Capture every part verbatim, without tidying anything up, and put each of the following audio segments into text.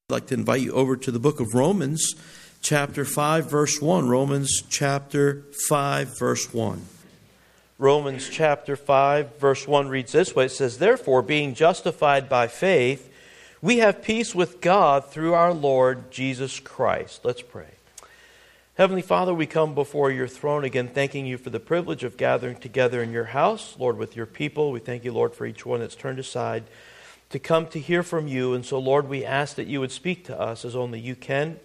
I'd like to invite you over to the book of Romans, chapter five, verse one. Romans chapter five, verse one. Romans chapter five, verse one reads this way. It says, "Therefore, being justified by faith, we have peace with God through our Lord Jesus Christ." Let's pray. Heavenly Father, we come before your throne again, thanking you for the privilege of gathering together in your house, Lord, with your people. We thank you, Lord, for each one that's turned aside to come to hear from you. And so, Lord, we ask that you would speak to us as only you can.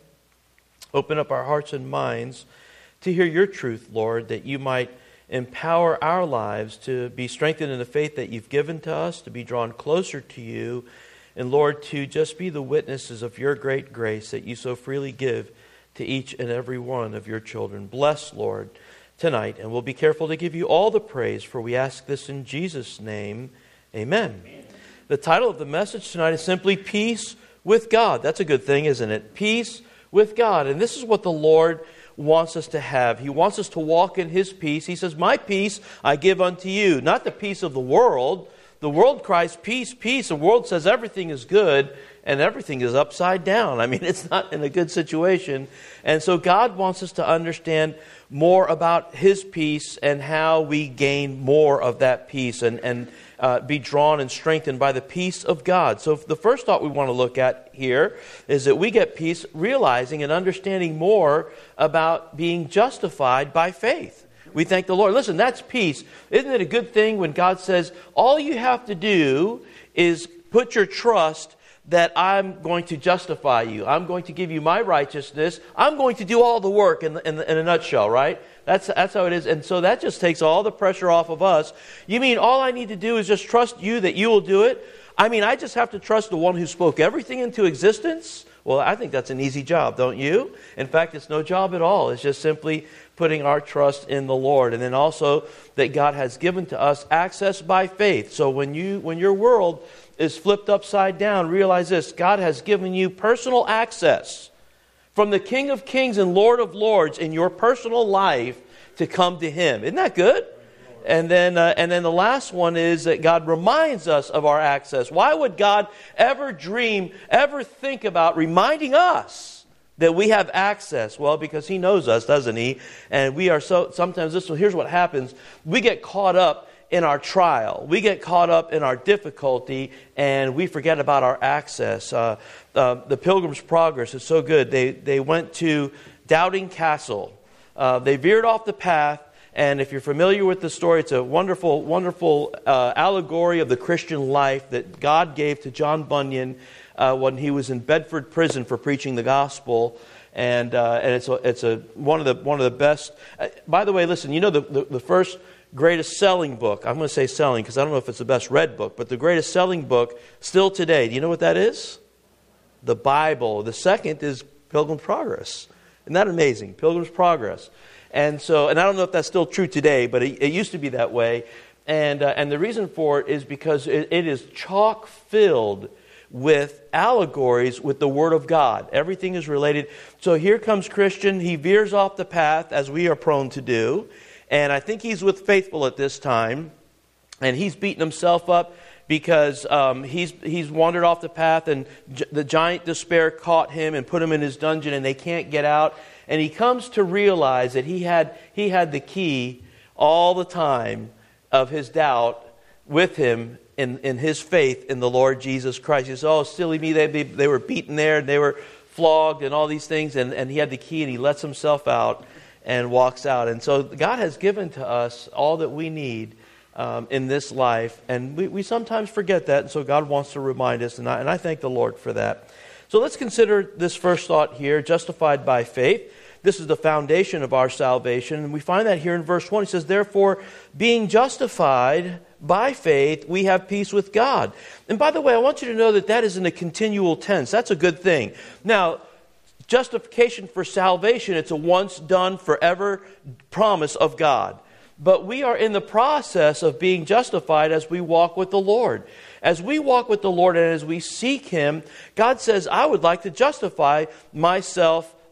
Open up our hearts and minds to hear your truth, Lord, that you might empower our lives to be strengthened in the faith that you've given to us, to be drawn closer to you, and, Lord, to just be the witnesses of your great grace that you so freely give to each and every one of your children. Bless, Lord, tonight, and we'll be careful to give you all the praise, for we ask this in Jesus' name. Amen. Amen. The title of the message tonight is simply Peace with God. That's a good thing, isn't it? Peace with God. And this is what the Lord wants us to have. He wants us to walk in His peace. He says, "My peace I give unto you." Not the peace of the world. The world cries, "Peace, peace." The world says everything is good and everything is upside down. I mean, it's not in a good situation. And so God wants us to understand more about His peace and how we gain more of that peace and, and uh, be drawn and strengthened by the peace of God. So the first thought we want to look at here is that we get peace realizing and understanding more about being justified by faith. We thank the Lord. Listen, that's peace. Isn't it a good thing when God says, all you have to do is put your trust that I'm going to justify you. I'm going to give you my righteousness. I'm going to do all the work in, the, in, the, in a nutshell, right? That's, that's how it is. And so that just takes all the pressure off of us. You mean all I need to do is just trust you that you will do it? I mean, I just have to trust the one who spoke everything into existence? Well, I think that's an easy job, don't you? In fact, it's no job at all. It's just simply putting our trust in the Lord. And then also that God has given to us access by faith. So when you when your world is flipped upside down, realize this: God has given you personal access from the King of Kings and Lord of Lords in your personal life to come to Him. Isn't that good? And then, uh, and then the last one is that God reminds us of our access. Why would God ever dream, ever think about reminding us that we have access? Well, because He knows us, doesn't He? And we are so, sometimes this, here's what happens. We get caught up in our trial. We get caught up in our difficulty, and we forget about our access. Uh, uh, the Pilgrim's Progress is so good. They, they went to Doubting Castle. Uh, they veered off the path. And if you're familiar with the story, it's a wonderful, wonderful uh, allegory of the Christian life that God gave to John Bunyan uh, when he was in Bedford Prison for preaching the gospel. And uh, and it's a, it's a one of the one of the best. Uh, by the way, listen, you know the, the the first greatest selling book. I'm going to say selling because I don't know if it's the best read book, but the greatest selling book still today. Do you know what that is? The Bible. The second is Pilgrim's Progress. Isn't that amazing? Pilgrim's Progress. And so, and I don't know if that's still true today, but it, it used to be that way. And uh, and the reason for it is because it, it is chock filled with allegories with the Word of God. Everything is related. So here comes Christian. He veers off the path, as we are prone to do. And I think he's with Faithful at this time. And he's beating himself up because um, he's he's wandered off the path, and j- the giant despair caught him and put him in his dungeon, and they can't get out. And he comes to realize that he had he had the key all the time of his doubt with him in, in his faith in the Lord Jesus Christ. He says, "Oh, silly me, they, they were beaten there, and they were flogged and all these things." And, and he had the key, and he lets himself out and walks out. And so God has given to us all that we need um, in this life. And we, we sometimes forget that. And so God wants to remind us. And I, and I thank the Lord for that. So let's consider this first thought here, justified by faith. This is the foundation of our salvation. And we find that here in verse one. He says, "Therefore, being justified by faith, we have peace with God." And by the way, I want you to know that that is in a continual tense. That's a good thing. Now, justification for salvation, it's a once done, forever promise of God. But we are in the process of being justified as we walk with the Lord. As we walk with the Lord and as we seek Him, God says, "I would like to justify myself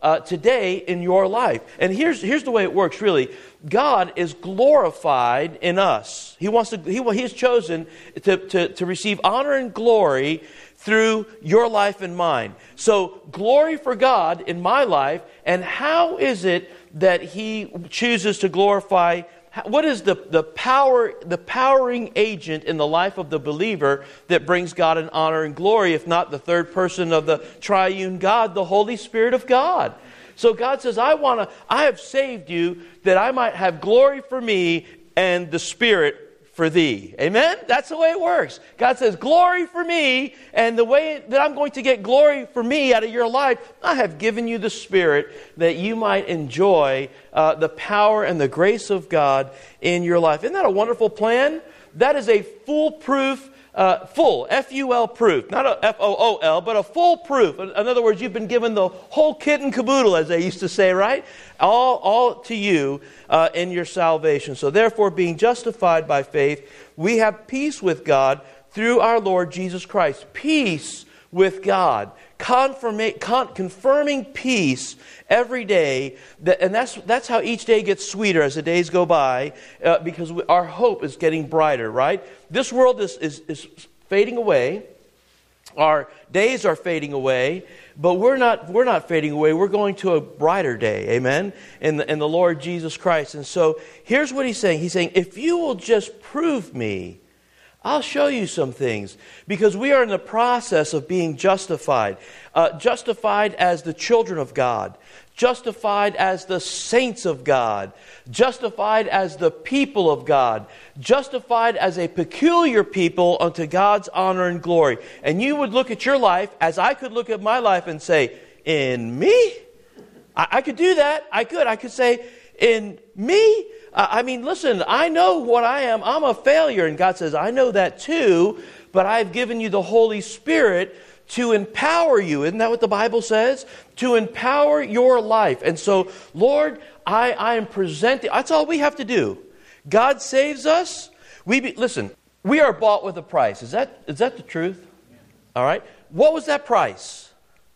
uh, today in your life. And here's here's the way it works, really. God is glorified in us. He wants to. He, he has chosen to, to, to receive honor and glory through your life and mine. So glory for God in my life. And how is it that He chooses to glorify? What is the, the power, the powering agent in the life of the believer that brings God an honor and glory, if not the third person of the triune God, the Holy Spirit of God? So God says, I want to, I have saved you that I might have glory for me and the Spirit for thee. Amen? That's the way it works. God says, glory for me, and the way that I'm going to get glory for me out of your life, I have given you the Spirit that you might enjoy uh, the power and the grace of God in your life. Isn't that a wonderful plan? That is a foolproof Uh, full, F U L proof, not a F O O L, but a full proof. In, in other words, you've been given the whole kit and caboodle, as they used to say, right? All, all to you uh, in your salvation. So therefore, being justified by faith, we have peace with God through our Lord Jesus Christ. Peace with God. Confirma- con- confirming peace every day. That, and that's that's how each day gets sweeter as the days go by, uh, because we, our hope is getting brighter, right? This world is, is, is fading away. Our days are fading away, but we're not we're not fading away. We're going to a brighter day, amen, in the, in the Lord Jesus Christ. And so here's what He's saying. He's saying, if you will just prove me, I'll show you some things, because we are in the process of being justified. Uh, justified as the children of God. Justified as the saints of God. Justified as the people of God. Justified as a peculiar people unto God's honor and glory. And you would look at your life as I could look at my life and say, in me? I, I could do that. I could. I could say, in me? I mean, listen, I know what I am. I'm a failure. And God says, I know that too, but I've given you the Holy Spirit to empower you. Isn't that what the Bible says? To empower your life. And so, Lord, I, I am presenting. That's all we have to do. God saves us. We be, listen, we are bought with a price. Is that is that the truth? All right. What was that price?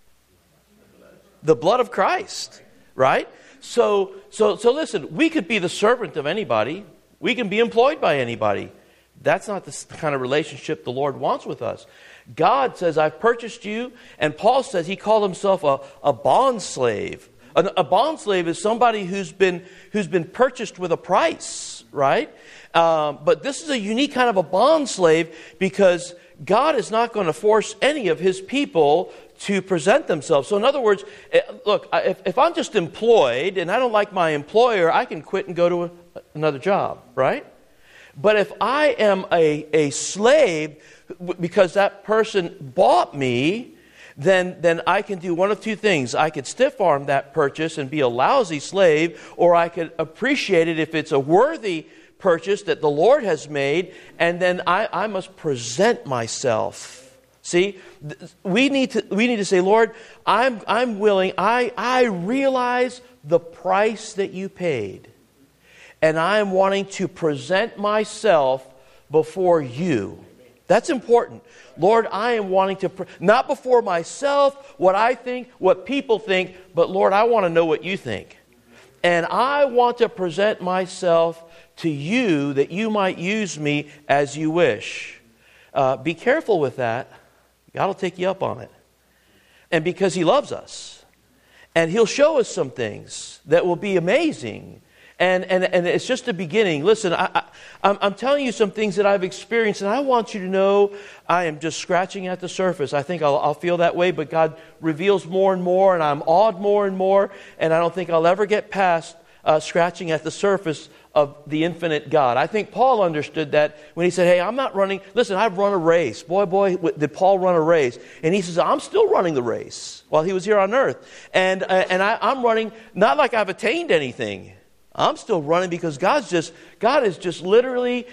The blood of Christ, right? So, so, so listen, we could be the servant of anybody. We can be employed by anybody. That's not the kind of relationship the Lord wants with us. God says, I've purchased you. And Paul says he called himself a, a bond slave. A, a bond slave is somebody who's been, who's been purchased with a price, right? Um, but this is a unique kind of a bond slave, because God is not going to force any of His people to present themselves. So in other words, look, if, if I'm just employed and I don't like my employer, I can quit and go to a, another job, right? But if I am a, a slave because that person bought me, then, then I can do one of two things. I could stiff-arm that purchase and be a lousy slave, or I could appreciate it if it's a worthy purchase that the Lord has made, and then I, I must present myself. See, we need to we need to say, Lord, I'm I'm willing. I I realize the price that you paid, and I am wanting to present myself before you. That's important. Lord, I am wanting to, pre- not before myself, what I think, what people think, but Lord, I want to know what you think. And I want to present myself to you that you might use me as you wish. Uh, be careful with that. God will take you up on it. And because He loves us. And He'll show us some things that will be amazing. And and, and it's just the beginning. Listen, I, I, I'm, I'm telling you some things that I've experienced, and I want you to know I am just scratching at the surface. I think I'll, I'll feel that way, but God reveals more and more, and I'm awed more and more, and I don't think I'll ever get past uh, scratching at the surface of the infinite God. I think Paul understood that when he said, hey, I'm not running. Listen, I've run a race. Boy, boy, did Paul run a race. And he says, I'm still running the race while he was here on earth. And uh, and I, I'm running, not like I've attained anything. I'm still running because God's just, God is just literally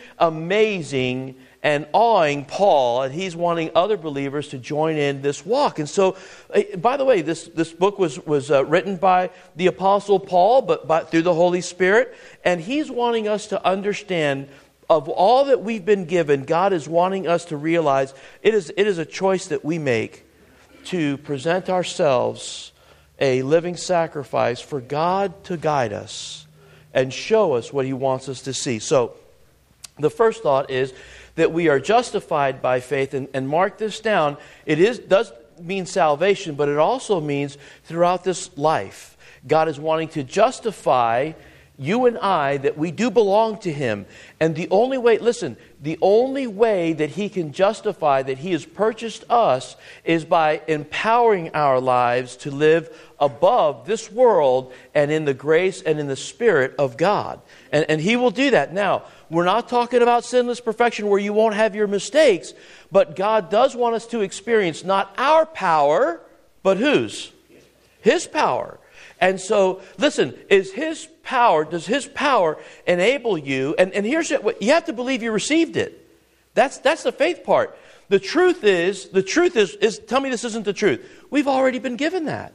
amazing and awing Paul, and he's wanting other believers to join in this walk. And so, by the way, this, this book was, was uh, written by the Apostle Paul, but by, through the Holy Spirit, and he's wanting us to understand of all that we've been given, God is wanting us to realize it is, it is a choice that we make to present ourselves a living sacrifice for God to guide us and show us what He wants us to see. So, the first thought is that we are justified by faith, and, and mark this down. It is does mean salvation, but it also means throughout this life, God is wanting to justify you and I that we do belong to Him. And the only way, listen, the only way that He can justify that He has purchased us is by empowering our lives to live above this world and in the grace and in the Spirit of God. And, and He will do that. Now, we're not talking about sinless perfection where you won't have your mistakes, but God does want us to experience not our power, but whose? His power. And so, listen, is His power, does His power enable you? And, and here's what you have to believe you received it. That's that's the faith part. The truth is, the truth is, is, tell me this isn't the truth. We've already been given that.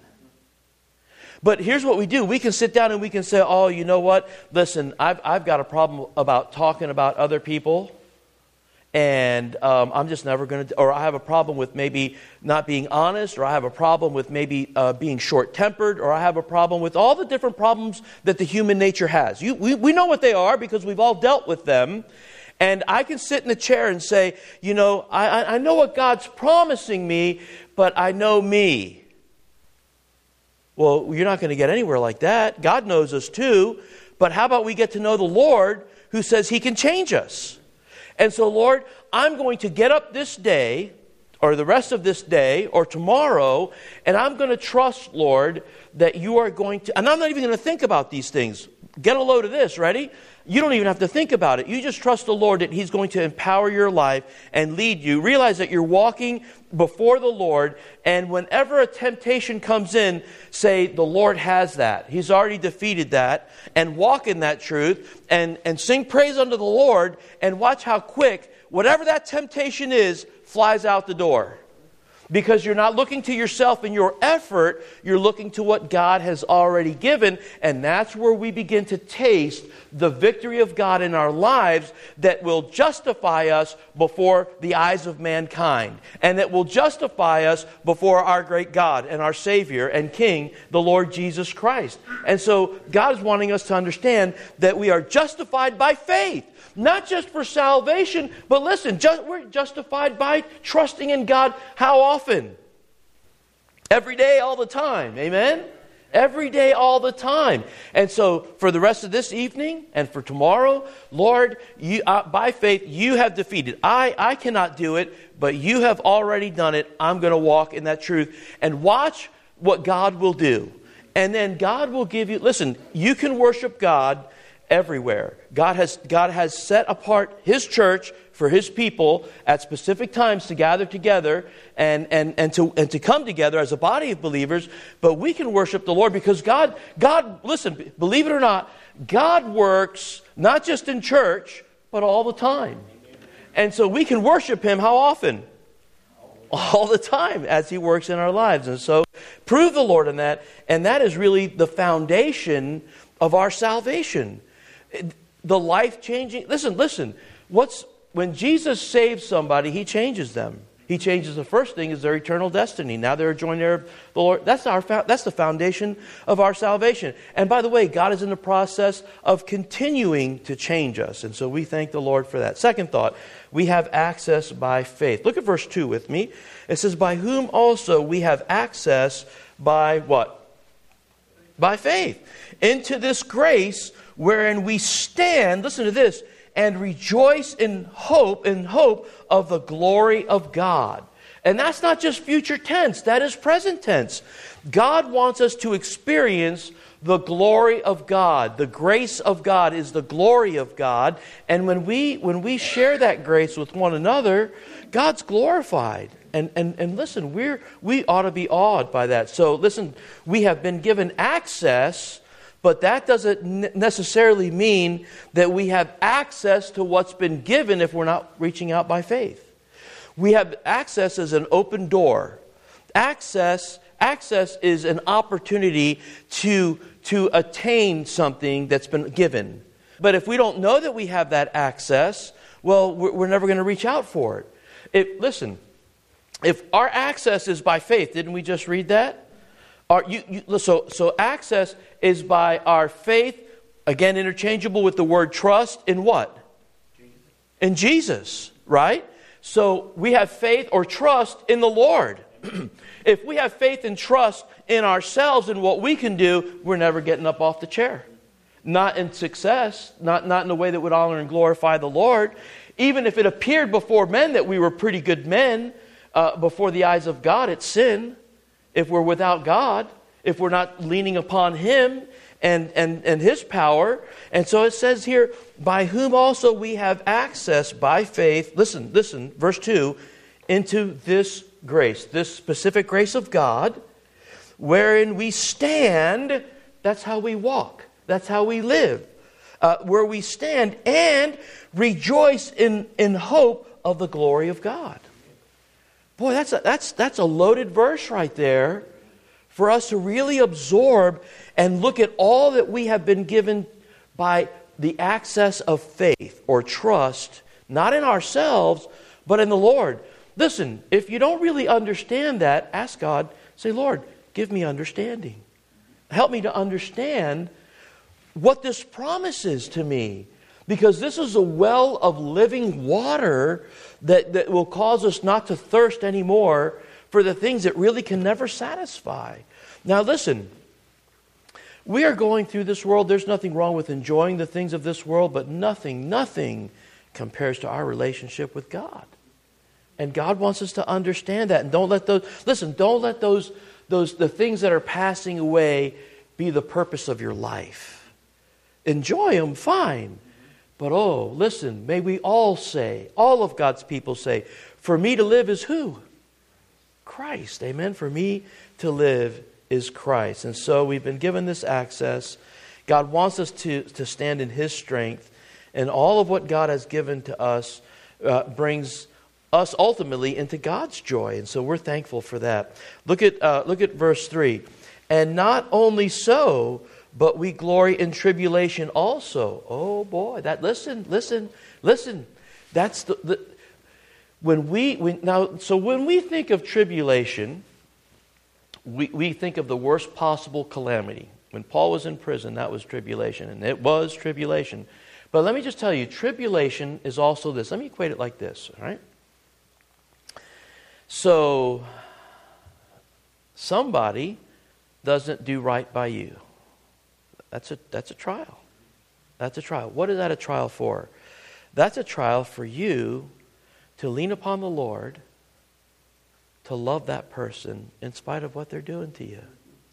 But here's what we do. We can sit down and we can say, oh, you know what? Listen, I've, I've got a problem about talking about other people. And um, I'm just never going to, or I have a problem with maybe not being honest, or I have a problem with maybe uh, being short-tempered, or I have a problem with all the different problems that the human nature has. You, we, we know what they are because we've all dealt with them. And I can sit in a chair and say, you know, I, I know what God's promising me, but I know me. Well, you're not going to get anywhere like that. God knows us too. But how about we get to know the Lord who says He can change us? And so, Lord, I'm going to get up this day, or the rest of this day, or tomorrow, and I'm going to trust, Lord, that you are going to, and I'm not even going to think about these things. Get a load of this, ready? You don't even have to think about it. You just trust the Lord that He's going to empower your life and lead you. Realize that you're walking before the Lord, and whenever a temptation comes in, say, the Lord has that. He's already defeated that, and walk in that truth, and, and sing praise unto the Lord, and watch how quick, whatever that temptation is, flies out the door. Because you're not looking to yourself and your effort, you're looking to what God has already given. And that's where we begin to taste the victory of God in our lives that will justify us before the eyes of mankind. And that will justify us before our great God and our Savior and King, the Lord Jesus Christ. And so God is wanting us to understand that we are justified by faith. Not just for salvation, but listen, just, we're justified by trusting in God. How often? Every day, all the time. Amen? Every day, all the time. And so, for the rest of this evening and for tomorrow, Lord, you, uh, by faith, you have defeated. I, I cannot do it, but you have already done it. I'm going to walk in that truth. And watch what God will do. And then God will give you, listen, you can worship God everywhere. God has God has set apart His church for His people at specific times to gather together and, and, and to and to come together as a body of believers. But we can worship the Lord because God, God, listen, believe it or not, God works not just in church, but all the time. And so we can worship Him how often? All the time as He works in our lives. And so prove the Lord in that. And that is really the foundation of our salvation. The life-changing, listen, listen, what's, when Jesus saves somebody, He changes them. He changes the first thing is their eternal destiny. Now they're a joint heir of the Lord. That's our, that's the foundation of our salvation. And by the way, God is in the process of continuing to change us. And so we thank the Lord for that. Second thought, we have access by faith. Look at verse two with me. It says, by whom also we have access by what? By faith. Into this grace wherein we stand, listen to this, and rejoice in hope, in hope of the glory of God. And that's not just future tense, that is present tense. God wants us to experience the glory of God. The grace of God is the glory of God. And when we when we share that grace with one another, God's glorified. And and and listen, we're we ought to be awed by that. So listen, we have been given access, but that doesn't necessarily mean that we have access to what's been given if we're not reaching out by faith. We have access as an open door. Access, access is an opportunity to, to attain something that's been given. But if we don't know that we have that access, well, we're, we're never going to reach out for it. If, listen, if our access is by faith, didn't we just read that? Our, you, you, so, so access is by our faith, again interchangeable with the word trust, in what? Jesus. In Jesus, right? So we have faith or trust in the Lord. If we have faith and trust in ourselves and what we can do, we're never getting up off the chair. Not in success, not, not in a way that would honor and glorify the Lord. Even if it appeared before men that we were pretty good men, uh, before the eyes of God, it's sin. If we're without God, if we're not leaning upon Him and, and, and His power. And so it says here, by whom also we have access by faith, listen, listen, verse two, into this grace, this specific grace of God, wherein we stand. That's how we walk. That's how we live. Uh, where we stand and rejoice in, in hope of the glory of God. Boy, that's a, that's, that's a loaded verse right there for us to really absorb and look at all that we have been given by the access of faith or trust, not in ourselves, but in the Lord. Listen, if you don't really understand that, ask God, say, Lord, give me understanding. Help me to understand what this promise is to me. Because this is a well of living water that, that will cause us not to thirst anymore for the things that really can never satisfy. Now listen, we are going through this world. There's nothing wrong with enjoying the things of this world, but nothing, nothing compares to our relationship with God. And God wants us to understand that. And don't let those, listen, don't let those, those, the things that are passing away be the purpose of your life. Enjoy them, fine. But oh, listen, may we all say, all of God's people say, for me to live is who? Christ. Amen. For me to live is Christ. And so we've been given this access. God wants us to, to stand in His strength. And all of what God has given to us uh, brings us ultimately into God's joy. And so we're thankful for that. Look at, uh, look at verse three. And not only so, but we glory in tribulation also. Oh boy, that listen, listen, listen. That's the, the when we, we now. So when we think of tribulation, we we think of the worst possible calamity. When Paul was in prison, that was tribulation, and it was tribulation. But let me just tell you, tribulation is also this. Let me equate it like this. All right. So somebody doesn't do right by you. That's a that's a trial. That's a trial. What is that a trial for? That's a trial for you to lean upon the Lord, to love that person in spite of what they're doing to you.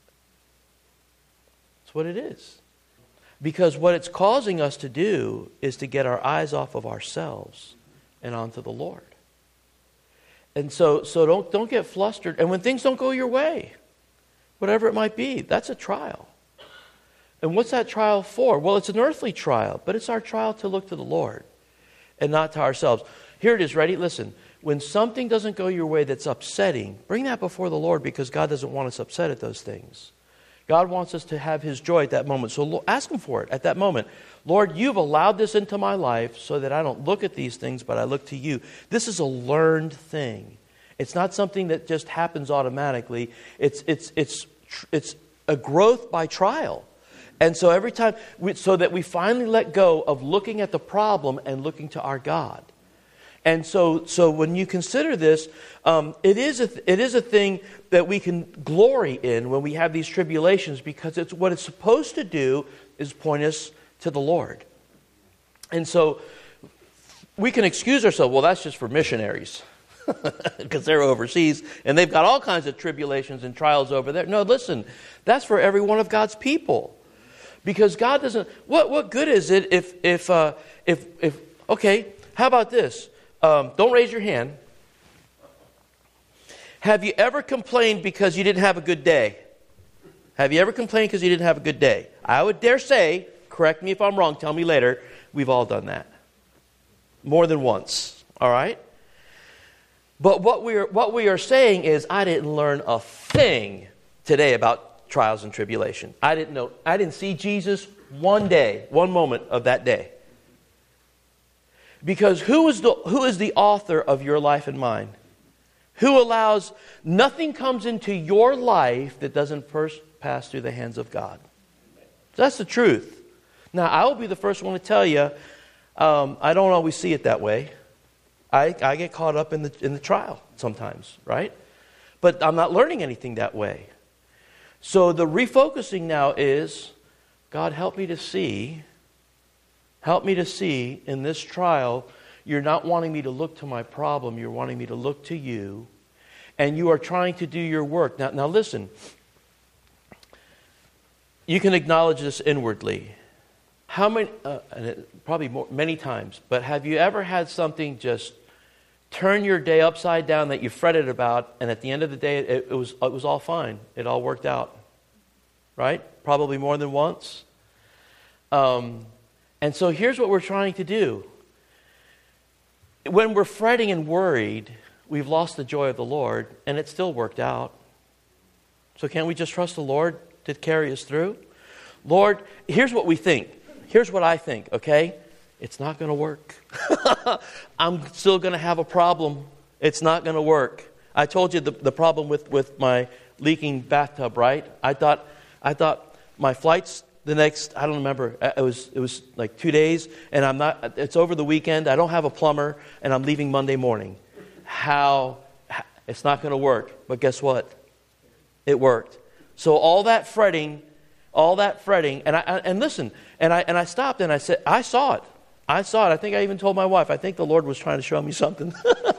That's what it is. Because what it's causing us to do is to get our eyes off of ourselves and onto the Lord. And so so don't don't get flustered. And when things don't go your way, whatever it might be, that's a trial. And what's that trial for? Well, it's an earthly trial, but it's our trial to look to the Lord and not to ourselves. Here it is, ready? Listen, when something doesn't go your way that's upsetting, bring that before the Lord, because God doesn't want us upset at those things. God wants us to have His joy at that moment. So ask Him for it at that moment. Lord, you've allowed this into my life so that I don't look at these things, but I look to you. This is a learned thing. It's not something that just happens automatically. It's it's it's it's a growth by trial. And so every time, we, so that we finally let go of looking at the problem and looking to our God. And so, so when you consider this, um, it is a it is a thing that we can glory in when we have these tribulations, because it's what it's supposed to do is point us to the Lord. And so we can excuse ourselves. Well, that's just for missionaries, because they're overseas and they've got all kinds of tribulations and trials over there. No, listen, that's for every one of God's people. Because God doesn't. What what good is it if if uh, if if okay? How about this? Um, don't raise your hand. Have you ever complained because you didn't have a good day? Have you ever complained because you didn't have a good day? I would dare say, correct me if I'm wrong, tell me later, we've all done that. More than once. All right? But what we are what we are saying is, I didn't learn a thing today about trials and tribulation. I didn't know. I didn't see Jesus one day, one moment of that day. Because who is the who is the author of your life and mine? Who allows nothing comes into your life that doesn't first pass through the hands of God. That's the truth. Now, I will be the first one to tell you, um, I don't always see it that way. I, I get caught up in the in the trial sometimes, right? But I'm not learning anything that way. So the refocusing now is, God, help me to see, help me to see in this trial, you're not wanting me to look to my problem, you're wanting me to look to you, and you are trying to do your work. Now, now listen, you can acknowledge this inwardly. How many, uh, and it, probably more, many times, but have you ever had something just turn your day upside down that you fretted about, and at the end of the day, it, it was it was all fine. It all worked out, right? Probably more than once. Um, and so here's what we're trying to do. When we're fretting and worried, we've lost the joy of the Lord, and it still worked out. So can't we just trust the Lord to carry us through? Lord, here's what we think. Here's what I think, okay? It's not going to work. I'm still going to have a problem. It's not going to work. I told you the, the problem with, with my leaking bathtub, right? I thought I thought my flight's the next, I don't remember, it was it was like two days, and I'm not, it's over the weekend, I don't have a plumber, and I'm leaving Monday morning. How, it's not going to work. But guess what? It worked. So all that fretting, all that fretting, and I and listen, and I and I stopped and I said, I saw it. I saw it. I think I even told my wife, I think the Lord was trying to show me something.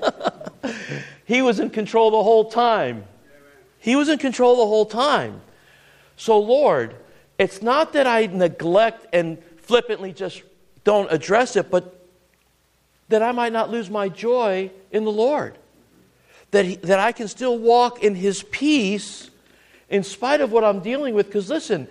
He was in control the whole time. He was in control the whole time. So Lord, it's not that I neglect and flippantly just don't address it, but that I might not lose my joy in the Lord. That he, that I can still walk in His peace in spite of what I'm dealing with. Because listen,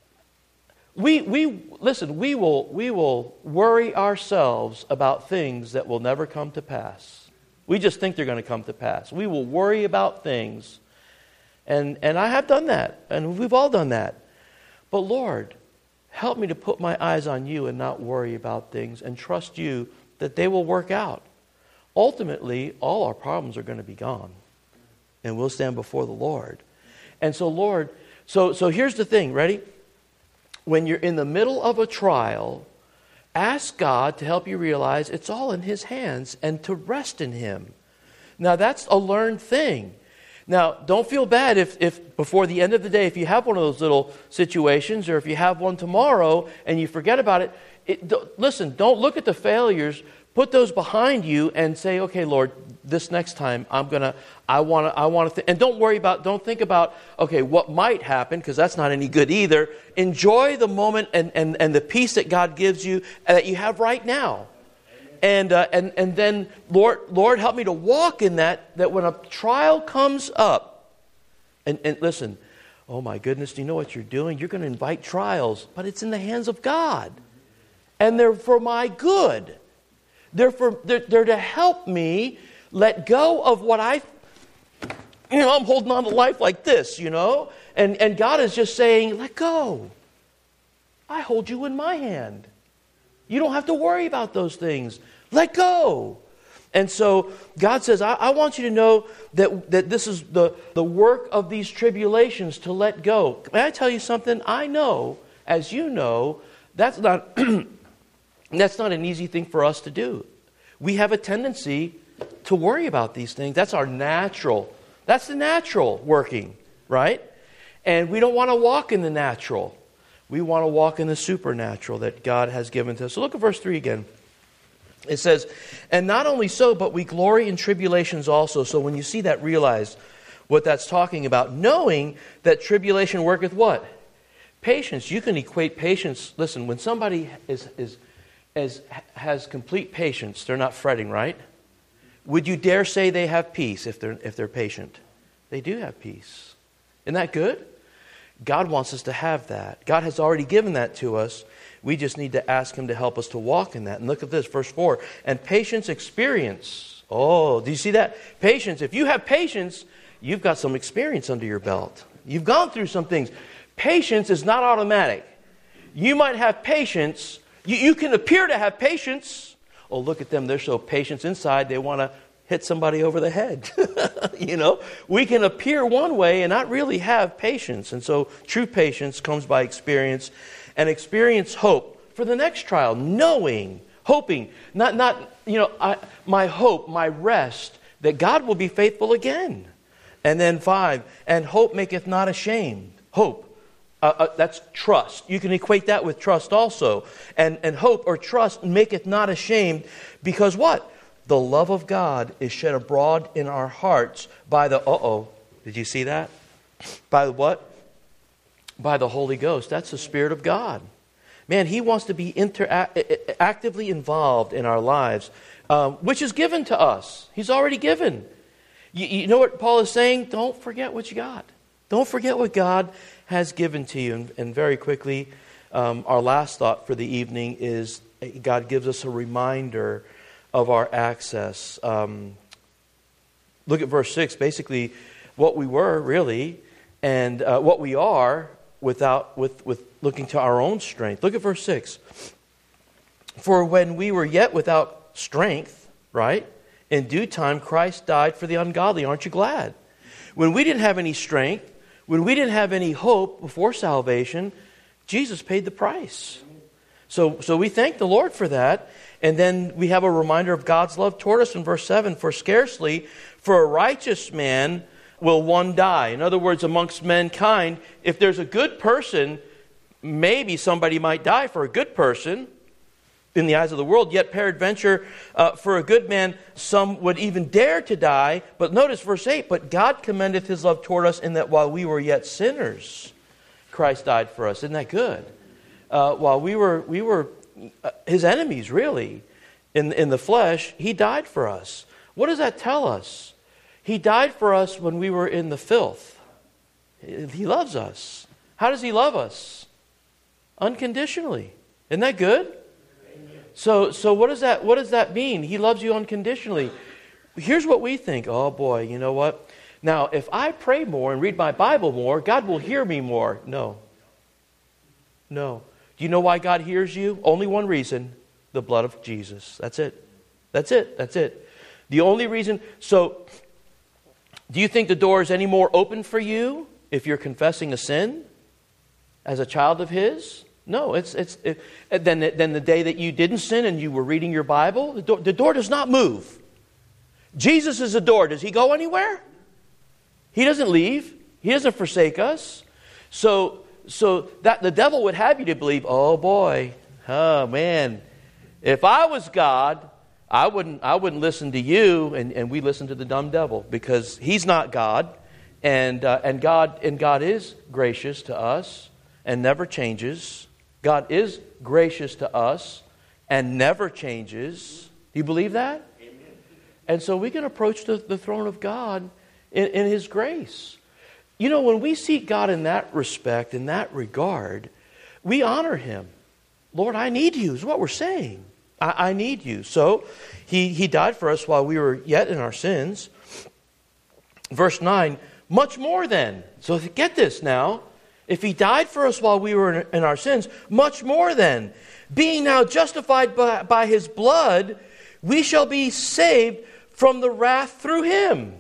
we we listen, we will we will worry ourselves about things that will never come to pass. We just think they're going to come to pass. We will worry about things. And and I have done that, and we've all done that. But Lord, help me to put my eyes on you and not worry about things, and trust you that they will work out. Ultimately, all our problems are going to be gone, and we'll stand before the Lord. And so, Lord, so so here's the thing, ready? When you're in the middle of a trial, ask God to help you realize it's all in His hands and to rest in Him. Now, that's a learned thing. Now, don't feel bad if, if before the end of the day, if you have one of those little situations, or if you have one tomorrow and you forget about it, it d- listen, don't look at the failures. Put those behind you and say, okay, Lord, this next time I'm going to, I want to, I want to, th-. and don't worry about, don't think about, okay, what might happen, because that's not any good either. Enjoy the moment and, and, and the peace that God gives you, and that you have right now. And, uh, and, and then, Lord, Lord, help me to walk in that, that when a trial comes up, and, and listen, oh my goodness, do you know what you're doing? You're going to invite trials, but it's in the hands of God. And they're for my good. They're, for, they're, they're to help me let go of what I, you know, I'm holding on to life like this, you know. And, and God is just saying, let go. I hold you in my hand. You don't have to worry about those things. Let go. And so God says, I, I want you to know that, that this is the, the work of these tribulations, to let go. May I tell you something? I know, as you know, that's not... That's not an easy thing for us to do. We have a tendency to worry about these things. That's our natural. That's the natural working, right? And we don't want to walk in the natural. We want to walk in the supernatural that God has given to us. So look at verse three again. It says, and not only so, but we glory in tribulations also. So when you see that, realize what that's talking about. Knowing that tribulation worketh what? Patience. You can equate patience. Listen, when somebody is... is As has complete patience, they're not fretting, right? Would you dare say they have peace if they're if they're patient? They do have peace. Isn't that good? God wants us to have that. God has already given that to us. We just need to ask Him to help us to walk in that. And look at this, verse four. And patience experience. Oh, do you see that? Patience. If you have patience, you've got some experience under your belt. You've gone through some things. Patience is not automatic. You might have patience. You, you can appear to have patience. Oh, look at them. They're so patient inside. They want to hit somebody over the head. You know, we can appear one way and not really have patience. And so true patience comes by experience, and experience hope for the next trial, knowing, hoping, not, not you know, I, my hope, my rest, that God will be faithful again. And then five, and hope maketh not ashamed. Hope. Uh, uh, that's trust. You can equate that with trust also. And, and hope or trust maketh not ashamed, because what? The love of God is shed abroad in our hearts by the, uh-oh, did you see that? By the what? By the Holy Ghost. That's the Spirit of God. Man, He wants to be inter- actively involved in our lives, um, which is given to us. He's already given. You, you know what Paul is saying? Don't forget what you got. Don't forget what God has given to you. And, and very quickly, um, our last thought for the evening is God gives us a reminder of our access. Um, look at verse six. Basically, what we were really, and uh, what we are without with with looking to our own strength. Look at verse six. For when we were yet without strength, right? In due time, Christ died for the ungodly. Aren't you glad? When we didn't have any strength, when we didn't have any hope before salvation, Jesus paid the price. So, so we thank the Lord for that. And then we have a reminder of God's love toward us in verse seven. For scarcely for a righteous man will one die. In other words, amongst mankind, if there's a good person, maybe somebody might die for a good person in the eyes of the world. Yet peradventure, uh, for a good man, some would even dare to die. But notice verse eight, but God commendeth His love toward us in that while we were yet sinners, Christ died for us. Isn't that good? Uh, while we were we were His enemies, really, in, in the flesh, He died for us. What does that tell us? He died for us when we were in the filth. He loves us. How does He love us? Unconditionally. Isn't that good? So, so what does that what does that mean? He loves you unconditionally. Here's what we think. Oh boy, you know what? Now, if I pray more and read my Bible more, God will hear me more. No. No. Do you know why God hears you? Only one reason. The blood of Jesus. That's it. That's it. That's it. The only reason. So, do you think the door is any more open for you if you're confessing a sin as a child of His? No, it's it's it, then then the day that you didn't sin and you were reading your Bible, the door, the door does not move. Jesus is the door. Does He go anywhere? He doesn't leave. He doesn't forsake us. So so that the devil would have you to believe, oh boy, oh man, if I was God, I wouldn't I wouldn't listen to you, and, and we listen to the dumb devil because he's not God, and uh, and God and God is gracious to us and never changes. God is gracious to us and never changes. Do you believe that? Amen. And so we can approach the, the throne of God in, in His grace. You know, when we seek God in that respect, in that regard, we honor Him. Lord, I need you is what we're saying. I, I need you. So he, he died for us while we were yet in our sins. Verse nine, much more then. So get this now. If He died for us while we were in our sins, much more then, being now justified by, by His blood, we shall be saved from the wrath through Him.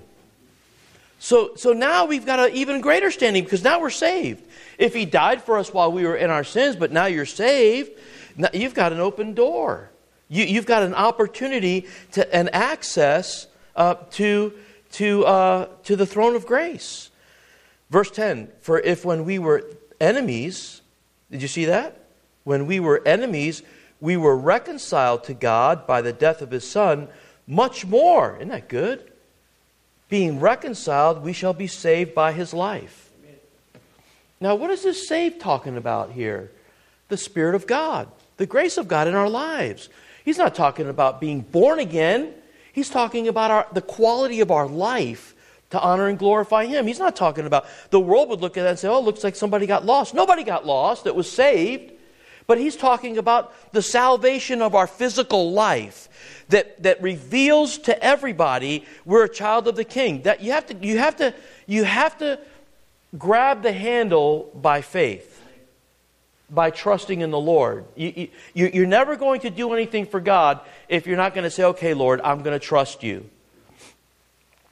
So, so now we've got an even greater standing because now we're saved. If He died for us while we were in our sins, but now you're saved, now you've got an open door. You, you've got an opportunity to and access uh, to to uh, to the throne of grace. Verse ten, for if when we were enemies, did you see that? When we were enemies, we were reconciled to God by the death of His Son, much more. Isn't that good? Being reconciled, we shall be saved by His life. Amen. Now, what is this saved talking about here? The Spirit of God, the grace of God in our lives. He's not talking about being born again. He's talking about our, the quality of our life to honor and glorify Him. He's not talking about, the world would look at that and say, oh, it looks like somebody got lost. Nobody got lost. It was saved. But He's talking about the salvation of our physical life that, that reveals to everybody we're a child of the King. That you have to, you have to, you have to grab the handle by faith, by trusting in the Lord. You, you, you're never going to do anything for God if you're not going to say, okay, Lord, I'm going to trust you.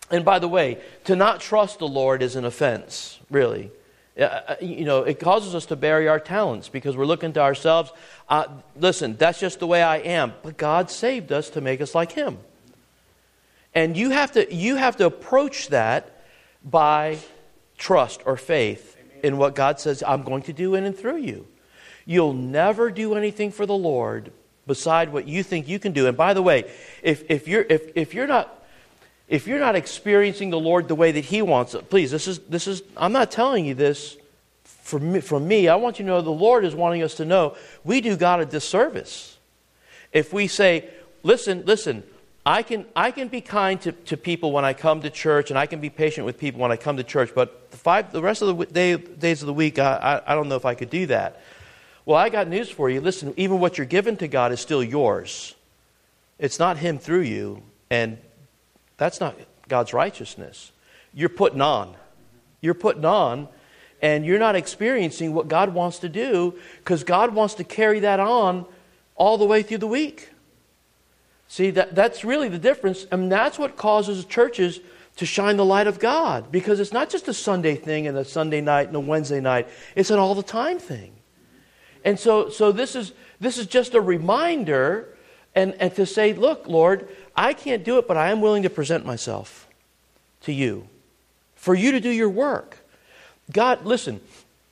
And by the way, to not trust the Lord is an offense, really. Uh, you know, it causes us to bury our talents because we're looking to ourselves. Uh, listen, that's just the way I am. But God saved us to make us like Him. And you have to you have to approach that by trust or faith in what God says I'm going to do in and through you. You'll never do anything for the Lord beside what you think you can do. And by the way, if if you're if if you're not If you're not experiencing the Lord the way that He wants it, please, this is this is I'm not telling you this from me, from me. I want you to know the Lord is wanting us to know we do God a disservice. If we say, listen, listen, I can I can be kind to, to people when I come to church, and I can be patient with people when I come to church, but the five the rest of the day, days of the week, I, I, I don't know if I could do that. Well, I got news for you. Listen, even what you're given to God is still yours. It's not Him through you, and that's not God's righteousness. You're putting on. You're putting on, and you're not experiencing what God wants to do because God wants to carry that on all the way through the week. See, that, that's really the difference, and that's what causes churches to shine the light of God, because it's not just a Sunday thing and a Sunday night and a Wednesday night. It's an all-the-time thing. And so so this is this is just a reminder and, and to say, look, Lord, I can't do it, but I am willing to present myself to you for you to do your work. God, listen,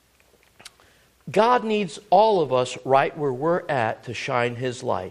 God needs all of us right where we're at to shine His light.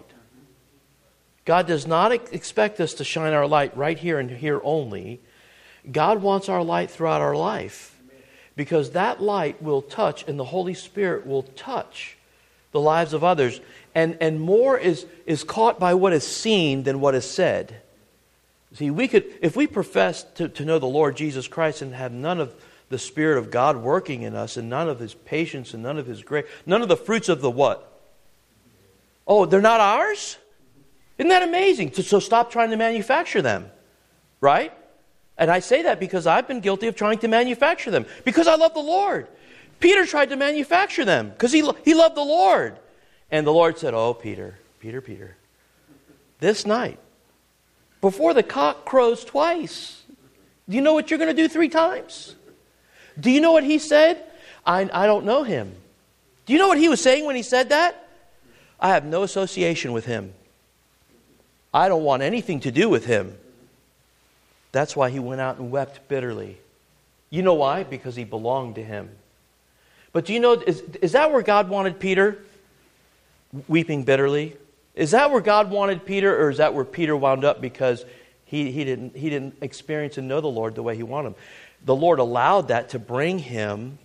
God does not expect us to shine our light right here and here only. God wants our light throughout our life, because that light will touch, and the Holy Spirit will touch the lives of others. And, and more is, is caught by what is seen than what is said. See, we could, if we profess to, to know the Lord Jesus Christ and have none of the Spirit of God working in us, and none of His patience, and none of His grace, none of the fruits of the what? Oh, they're not ours? Isn't that amazing? So, so stop trying to manufacture them. Right? And I say that because I've been guilty of trying to manufacture them. Because I love the Lord. Peter tried to manufacture them because he, he loved the Lord. And the Lord said, oh, Peter, Peter, Peter, this night, before the cock crows twice, do you know what you're going to do three times? Do you know what he said? I, I don't know him. Do you know what he was saying when he said that? I have no association with him. I don't want anything to do with him. That's why he went out and wept bitterly. You know why? Because he belonged to him. But do you know, is, is that where God wanted Peter? Weeping bitterly? Is that where God wanted Peter, or is that where Peter wound up because he, he didn't he didn't experience and know the Lord the way he wanted him? The Lord allowed that to bring him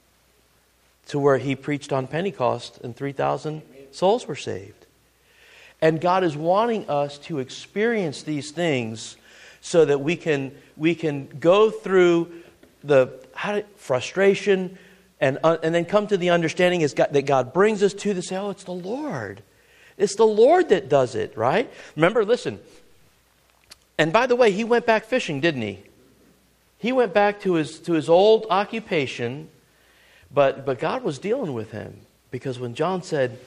to where he preached on Pentecost and three thousand souls were saved. And God is wanting us to experience these things so that we can we can go through the how to, frustration and uh, and then come to the understanding is God, that God brings us to to say, oh, it's the Lord. It's the Lord that does it, right? Remember, listen. And by the way, he went back fishing, didn't he? He went back to his to his old occupation, but but God was dealing with him, because when John said,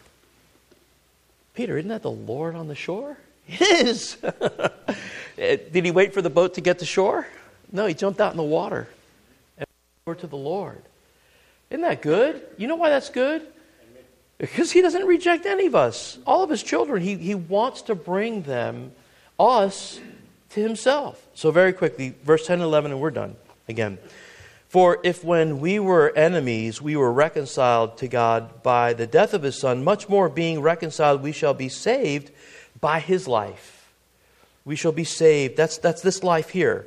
Peter, isn't that the Lord on the shore? It is. Did he wait for the boat to get to shore? No, he jumped out in the water and went over to the Lord. Isn't that good? You know why that's good? Because he doesn't reject any of us. All of his children, he, he wants to bring them, us, to himself. So very quickly, verse ten and eleven, and we're done again. For if when we were enemies, we were reconciled to God by the death of his Son, much more being reconciled, we shall be saved by his life. We shall be saved. That's, that's this life here.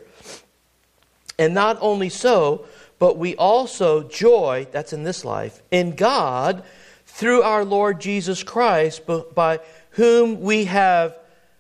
And not only so, but we also joy, that's in this life, in God through our Lord Jesus Christ, by whom we have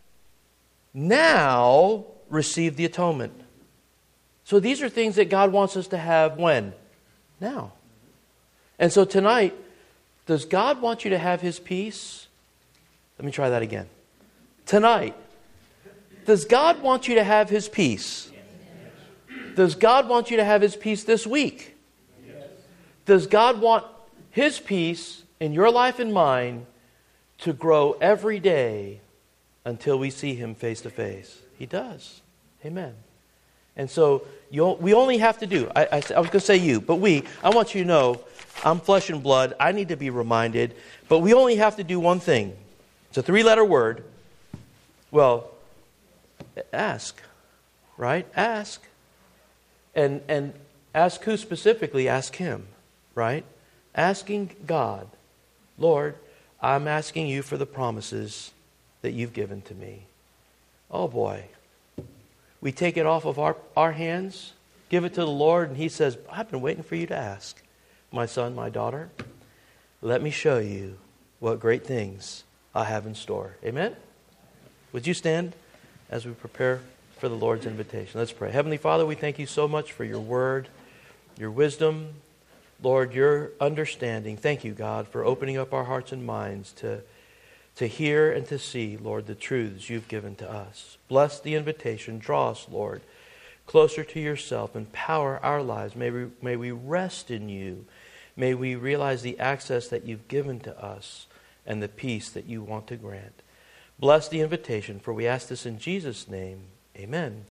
now received the atonement. So these are things that God wants us to have when? Now. And so tonight, does God want you to have his peace? Let me try that again. Tonight, does God want you to have his peace? Does God want you to have his peace this week? Does God want his peace in your life and mine to grow every day until we see him face to face? He does. Amen. And so you, we only have to do, I, I, I was going to say you, but we, I want you to know, I'm flesh and blood. I need to be reminded. But we only have to do one thing. It's a three-letter word. Well, ask, right? Ask. And and ask who specifically? Ask Him, right? Asking God, Lord, I'm asking you for the promises that you've given to me. Oh boy. We take it off of our, our hands, give it to the Lord, and He says, I've been waiting for you to ask, my son, my daughter. Let me show you what great things I have in store. Amen? Would you stand as we prepare for the Lord's invitation? Let's pray. Heavenly Father, we thank you so much for your word, your wisdom, Lord, your understanding. Thank you, God, for opening up our hearts and minds to, to hear and to see, Lord, the truths you've given to us. Bless the invitation. Draw us, Lord, closer to yourself. Empower our lives. May we, may we rest in you. May we realize the access that you've given to us and the peace that you want to grant. Bless the invitation, for we ask this in Jesus' name. Amen.